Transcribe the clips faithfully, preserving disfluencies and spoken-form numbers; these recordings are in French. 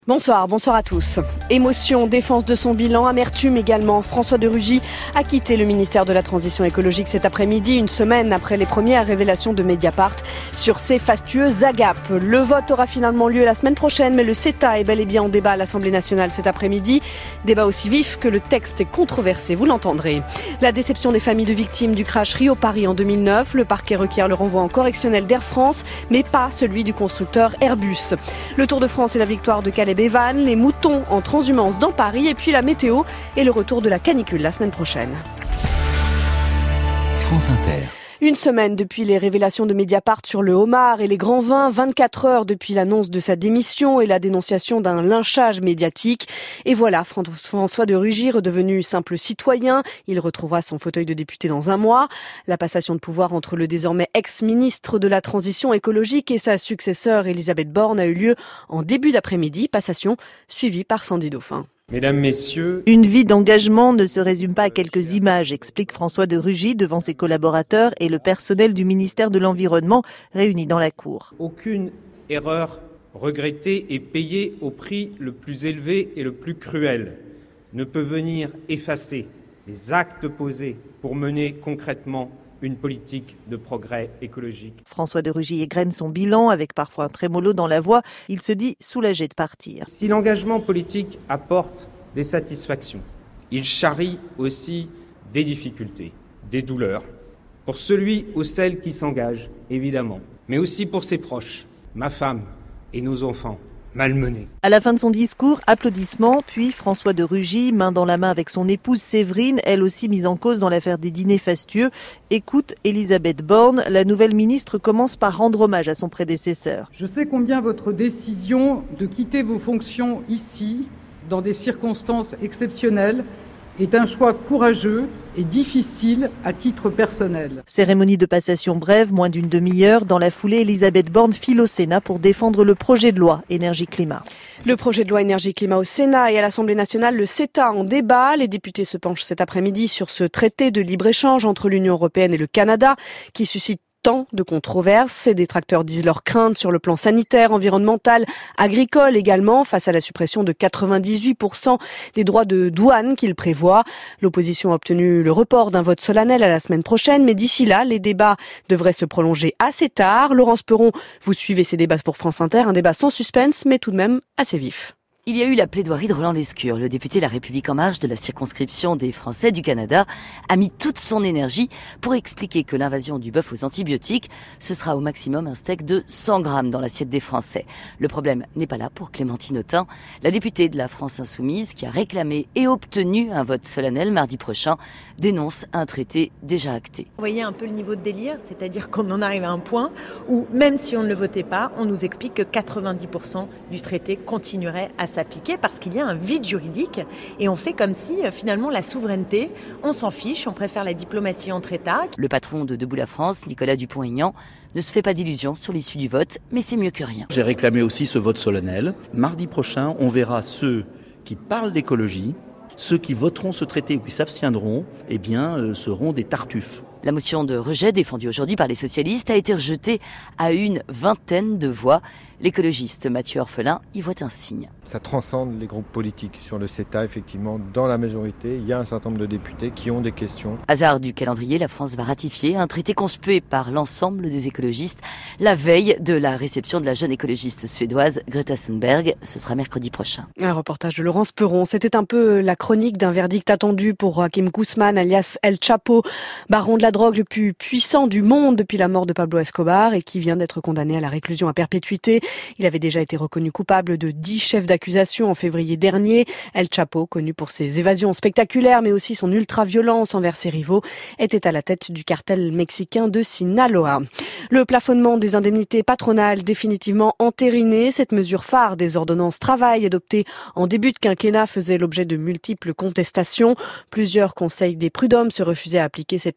Bonsoir, bonsoir à tous. Émotion, défense de son bilan, amertume également. François de Rugy a quitté le ministère de la Transition écologique cet après-midi, une semaine après les premières révélations de Mediapart sur ces fastueuses agapes. Le vote aura finalement lieu la semaine prochaine, mais le CETA est bel et bien en débat à l'Assemblée nationale cet après-midi. Débat aussi vif que le texte est controversé, vous l'entendrez. La déception des familles de victimes du crash Rio-Paris en deux mille neuf. Le parquet requiert le renvoi en correctionnel d'Air France, mais pas celui du constructeur Airbus. Le Tour de France et la victoire de Calais Bévan, les moutons en transhumance dans Paris et puis la météo et le retour de la canicule la semaine prochaine. France Inter. Une semaine depuis les révélations de Mediapart sur le homard et les grands vins, vingt-quatre heures depuis l'annonce de sa démission et la dénonciation d'un lynchage médiatique. Et voilà, François de Rugy, redevenu simple citoyen, il retrouvera son fauteuil de député dans un mois. La passation de pouvoir entre le désormais ex-ministre de la Transition écologique et sa successeur Elisabeth Borne a eu lieu en début d'après-midi, passation suivie par Sandy Dauphin. Mesdames, Messieurs... Une vie d'engagement ne se résume pas à quelques images, explique François de Rugy devant ses collaborateurs et le personnel du ministère de l'Environnement réunis dans la cour. Aucune erreur regrettée et payée au prix le plus élevé et le plus cruel ne peut venir effacer les actes posés pour mener concrètement une politique de progrès écologique. François de Rugy égrène son bilan avec parfois un trémolo dans la voix. Il se dit soulagé de partir. Si l'engagement politique apporte des satisfactions, il charrie aussi des difficultés, des douleurs. Pour celui ou celle qui s'engage, évidemment, mais aussi pour ses proches, ma femme et nos enfants. Malmené. À la fin de son discours, applaudissements, puis François de Rugy, main dans la main avec son épouse Séverine, elle aussi mise en cause dans l'affaire des dîners fastueux, écoute Elisabeth Borne. La nouvelle ministre commence par rendre hommage à son prédécesseur. Je sais combien votre décision de quitter vos fonctions ici, dans des circonstances exceptionnelles, est un choix courageux et difficile à titre personnel. Cérémonie de passation brève, moins d'une demi-heure. Dans la foulée, Elisabeth Borne file au Sénat pour défendre le projet de loi énergie-climat. Le projet de loi énergie-climat au Sénat et à l'Assemblée nationale, le CETA en débat. Les députés se penchent cet après-midi sur ce traité de libre-échange entre l'Union européenne et le Canada qui suscite tant de controverses. Ces détracteurs disent leurs craintes sur le plan sanitaire, environnemental, agricole également, face à la suppression de quatre-vingt-dix-huit pour cent des droits de douane qu'il prévoit. L'opposition a obtenu le report d'un vote solennel à la semaine prochaine, mais d'ici là, les débats devraient se prolonger assez tard. Laurence Perron, vous suivez ces débats pour France Inter, un débat sans suspense, mais tout de même assez vif. Il y a eu la plaidoirie de Roland Lescure. Le député La République En Marche de la circonscription des Français du Canada a mis toute son énergie pour expliquer que l'invasion du bœuf aux antibiotiques, ce sera au maximum un steak de cent grammes dans l'assiette des Français. Le problème n'est pas là pour Clémentine Autain, la députée de la France Insoumise qui a réclamé et obtenu un vote solennel mardi prochain, dénonce un traité déjà acté. Vous voyez un peu le niveau de délire, c'est-à-dire qu'on en arrive à un point où même si on ne le votait pas, on nous explique que quatre-vingt-dix pour cent du traité continuerait à s'appliquer parce qu'il y a un vide juridique et on fait comme si finalement la souveraineté, on s'en fiche, on préfère la diplomatie entre États. Le patron de Debout la France, Nicolas Dupont-Aignan, ne se fait pas d'illusions sur l'issue du vote, mais c'est mieux que rien. J'ai réclamé aussi ce vote solennel. Mardi prochain, on verra ceux qui parlent d'écologie, ceux qui voteront ce traité ou qui s'abstiendront, eh bien, euh, seront des tartuffes. La motion de rejet défendue aujourd'hui par les socialistes a été rejetée à une vingtaine de voix. L'écologiste Mathieu Orphelin y voit un signe. Ça transcende les groupes politiques. Sur le CETA, effectivement, dans la majorité, il y a un certain nombre de députés qui ont des questions. Hasard du calendrier, la France va ratifier un traité conspué par l'ensemble des écologistes la veille de la réception de la jeune écologiste suédoise Greta Thunberg. Ce sera mercredi prochain. Un reportage de Laurence Perron. C'était un peu la chronique d'un verdict attendu pour Joaquim Guzman, alias El Chapo, baron de la drogue le plus puissant du monde depuis la mort de Pablo Escobar et qui vient d'être condamné à la réclusion à perpétuité. Il avait déjà été reconnu coupable de dix chefs d'accusation en février dernier. El Chapo, connu pour ses évasions spectaculaires mais aussi son ultra-violence envers ses rivaux, était à la tête du cartel mexicain de Sinaloa. Le plafonnement des indemnités patronales définitivement entériné. Cette mesure phare des ordonnances travail adoptée en début de quinquennat faisait l'objet de multiples contestations. Plusieurs conseils des prud'hommes se refusaient à appliquer cette limitation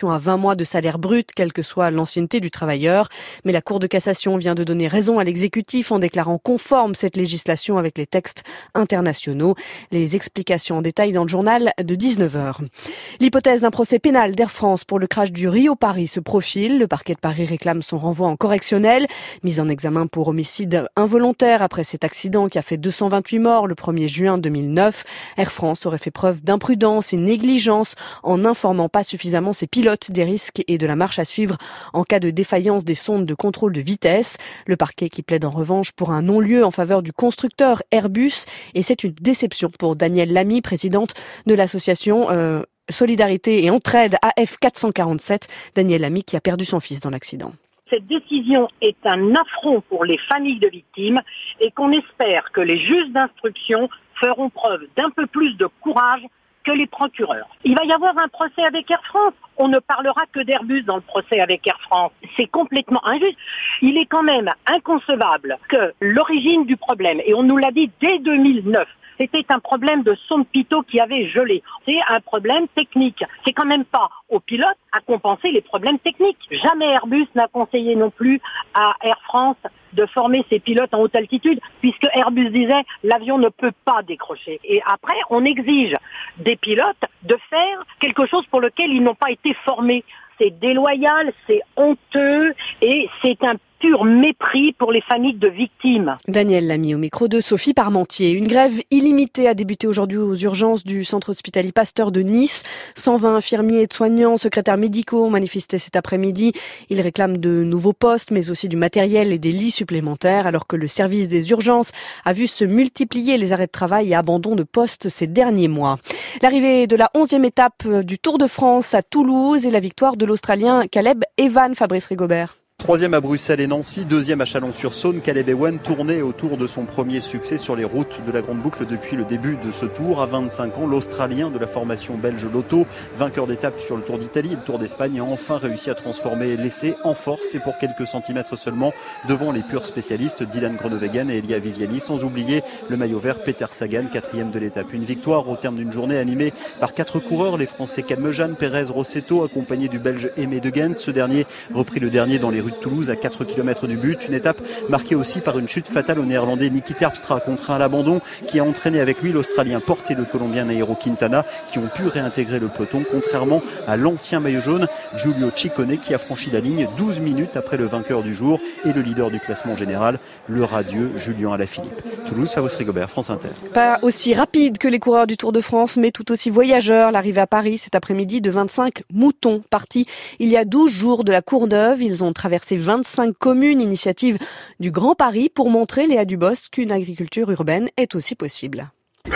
limitation à vingt mois de salaire brut, quelle que soit l'ancienneté du travailleur. Mais la Cour de cassation vient de donner raison à l'exécutif en déclarant conforme cette législation avec les textes internationaux. Les explications en détail dans le journal de dix-neuf heures. L'hypothèse d'un procès pénal d'Air France pour le crash du Rio-Paris se profile. Le parquet de Paris réclame son renvoi en correctionnel. Mise en examen pour homicide involontaire après cet accident qui a fait deux cent vingt-huit morts le premier juin deux mille neuf. Air France aurait fait preuve d'imprudence et négligence en n'informant pas suffisamment ses pilotes des risques et de la marche à suivre en cas de défaillance des sondes de contrôle de vitesse. Le parquet qui plaide en revanche pour un non-lieu en faveur du constructeur Airbus. Et c'est une déception pour Danielle Lamy, présidente de l'association euh, Solidarité et Entraide A F quatre cent quarante-sept. Danielle Lamy qui a perdu son fils dans l'accident. Cette décision est un affront pour les familles de victimes et qu'on espère que les juges d'instruction feront preuve d'un peu plus de courage que les procureurs. Il va y avoir un procès avec Air France. On ne parlera que d'Airbus dans le procès avec Air France. C'est complètement injuste. Il est quand même inconcevable que l'origine du problème, et on nous l'a dit dès deux mille neuf, c'était un problème de sonde pitot qui avait gelé. C'est un problème technique. C'est quand même pas aux pilotes à compenser les problèmes techniques. Jamais Airbus n'a conseillé non plus à Air France de former ses pilotes en haute altitude, puisque Airbus disait l'avion ne peut pas décrocher. Et après, on exige des pilotes de faire quelque chose pour lequel ils n'ont pas été formés. C'est déloyal, c'est honteux et c'est un pur mépris pour les familles de victimes. Danielle Lamy au micro de Sophie Parmentier. Une grève illimitée a débuté aujourd'hui aux urgences du centre hospitalier Pasteur de Nice. cent vingt infirmiers et soignants, secrétaires médicaux ont manifesté cet après-midi. Ils réclament de nouveaux postes, mais aussi du matériel et des lits supplémentaires, alors que le service des urgences a vu se multiplier les arrêts de travail et abandons de postes ces derniers mois. L'arrivée de la onzième étape du Tour de France à Toulouse et la victoire de l'Australien Caleb Ewan, Fabrice Rigobert. Troisième à Bruxelles et Nancy, deuxième à Chalon-sur-Saône, Caleb Ewan tournait autour de son premier succès sur les routes de la Grande Boucle depuis le début de ce tour. À vingt-cinq ans, l'Australien de la formation belge Lotto, vainqueur d'étape sur le Tour d'Italie et le Tour d'Espagne, a enfin réussi à transformer l'essai en force et pour quelques centimètres seulement devant les purs spécialistes Dylan Groenewegen et Elia Viviani, sans oublier le maillot vert Peter Sagan, quatrième de l'étape. Une victoire au terme d'une journée animée par quatre coureurs, les Français Calmejane, Pérez, Rossetto, accompagnés du Belge Aimé de Ghent. Ce dernier reprit le dernier dans les rues de Toulouse à quatre kilomètres du but. Une étape marquée aussi par une chute fatale au néerlandais Niki Terpstra, contraint à l'abandon, qui a entraîné avec lui l'Australien Porte et le Colombien Nairo Quintana, qui ont pu réintégrer le peloton, contrairement à l'ancien maillot jaune Giulio Ciccone, qui a franchi la ligne douze minutes après le vainqueur du jour et le leader du classement général, le radieux Julien Alaphilippe. Toulouse, Fabrice Rigobert, France Inter. Pas aussi rapide que les coureurs du Tour de France, mais tout aussi voyageur. L'arrivée à Paris cet après-midi de vingt-cinq moutons partis il y a douze jours de la Courneuve. Ils ont traversé vingt-cinq communes, initiative du Grand Paris pour montrer, Léa Dubosc, qu'une agriculture urbaine est aussi possible.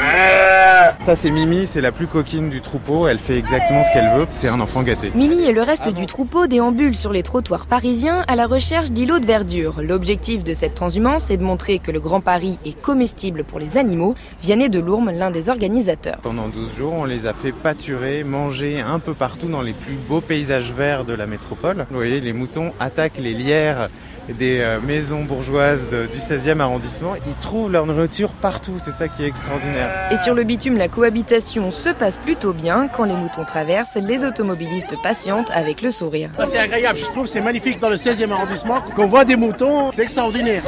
Ça c'est Mimi, c'est la plus coquine du troupeau, elle fait exactement ce qu'elle veut, c'est un enfant gâté. Mimi et le reste du troupeau déambulent sur les trottoirs parisiens à la recherche d'îlots de verdure. L'objectif de cette transhumance est de montrer que le Grand Paris est comestible pour les animaux. Vianney Delourme, l'un des organisateurs. Pendant douze jours, on les a fait pâturer, manger un peu partout dans les plus beaux paysages verts de la métropole. Vous voyez, les moutons attaquent les lierres des maisons bourgeoises du seizième arrondissement. Ils trouvent leur nourriture partout, c'est ça qui est extraordinaire. Et sur le bitume, la cohabitation se passe plutôt bien. Quand les moutons traversent, les automobilistes patientent avec le sourire. C'est agréable, je trouve, c'est magnifique dans le seizième arrondissement. Qu'on voit des moutons, c'est extraordinaire.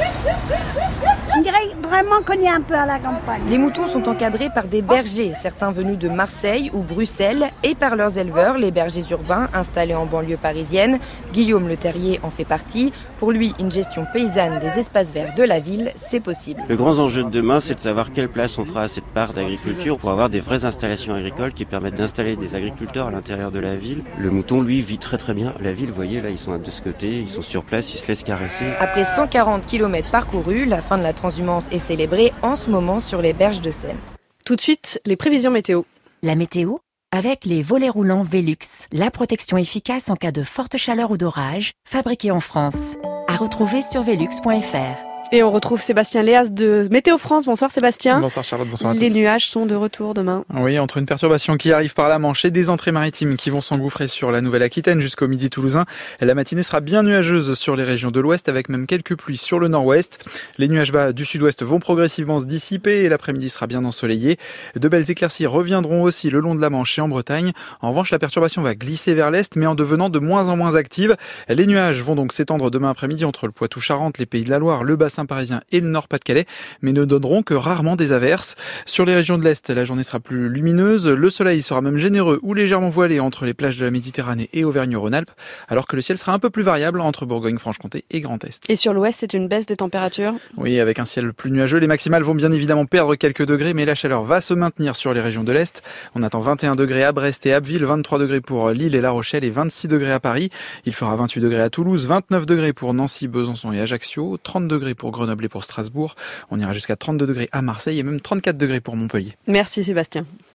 On dirait vraiment qu'on est un peu à la campagne. Les moutons sont encadrés par des bergers, certains venus de Marseille ou Bruxelles, et par leurs éleveurs, les bergers urbains installés en banlieue parisienne. Guillaume Le Terrier en fait partie. Pour lui, une gestion paysanne des espaces verts de la ville, c'est possible. Le grand enjeu de demain, c'est de savoir quelle place on fera à cette part d'agriculture pour avoir des vraies installations agricoles qui permettent d'installer des agriculteurs à l'intérieur de la ville. Le mouton, lui, vit très très bien la ville. Vous voyez, là, ils sont de ce côté, ils sont sur place, ils se laissent caresser. Après cent quarante kilomètres parcourus, la fin de la transhumance est célébrée en ce moment sur les berges de Seine. Tout de suite, les prévisions météo. La météo avec les volets roulants Velux, la protection efficace en cas de forte chaleur ou d'orage, fabriquée en France. À retrouver sur velux point f r. Et on retrouve Sébastien Léas de Météo France. Bonsoir Sébastien. Bonsoir Charlotte, bonsoir à tous. Les nuages sont de retour demain. Oui, entre une perturbation qui arrive par la Manche et des entrées maritimes qui vont s'engouffrer sur la Nouvelle-Aquitaine jusqu'au midi toulousain, la matinée sera bien nuageuse sur les régions de l'Ouest avec même quelques pluies sur le Nord-Ouest. Les nuages bas du Sud-Ouest vont progressivement se dissiper et l'après-midi sera bien ensoleillé. De belles éclaircies reviendront aussi le long de la Manche et en Bretagne. En revanche, la perturbation va glisser vers l'Est mais en devenant de moins en moins active. Les nuages vont donc s'étendre demain après-midi entre le Poitou-Charentes, les Pays de la Loire, le bassin parisien et le Nord-Pas-de-Calais, mais ne donneront que rarement des averses. Sur les régions de l'Est, la journée sera plus lumineuse. Le soleil sera même généreux ou légèrement voilé entre les plages de la Méditerranée et Auvergne-Rhône-Alpes, alors que le ciel sera un peu plus variable entre Bourgogne-Franche-Comté et Grand Est. Et sur l'Ouest, c'est une baisse des températures ? Oui, avec un ciel plus nuageux, les maximales vont bien évidemment perdre quelques degrés, mais la chaleur va se maintenir sur les régions de l'Est. On attend vingt et un degrés à Brest et Abbeville, vingt-trois degrés pour Lille et La Rochelle et vingt-six degrés à Paris. Il fera vingt-huit degrés à Toulouse, vingt-neuf degrés pour Nancy, Besançon et Ajaccio, trente degrés pour Grenoble et pour Strasbourg. On ira jusqu'à trente-deux degrés à Marseille et même trente-quatre degrés pour Montpellier. Merci Sébastien.